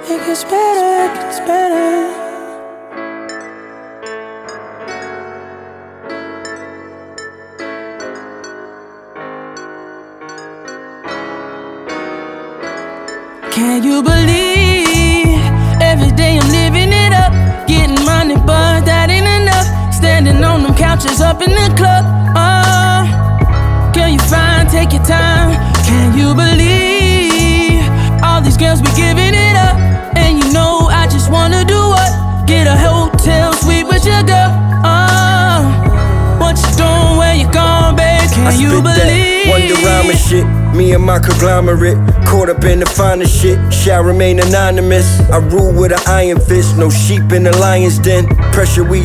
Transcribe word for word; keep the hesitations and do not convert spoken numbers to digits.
It gets better, it gets better. Can you believe every day I'm living it up? Getting money, but that ain't enough. Standing on them couches up in the club. Oh, girl, you fine, take your time. Can you believe all these girls be giving it up? And you know I just wanna do what? Get a hotel suite with your girl. Oh, what you doing, where you going, babe? Can I you believe? That Wonder Rhyme and shit. Me and my conglomerate, caught up in the finest shit. Shall remain anonymous. I rule with an iron fist. No sheep in the lion's den. Pressure we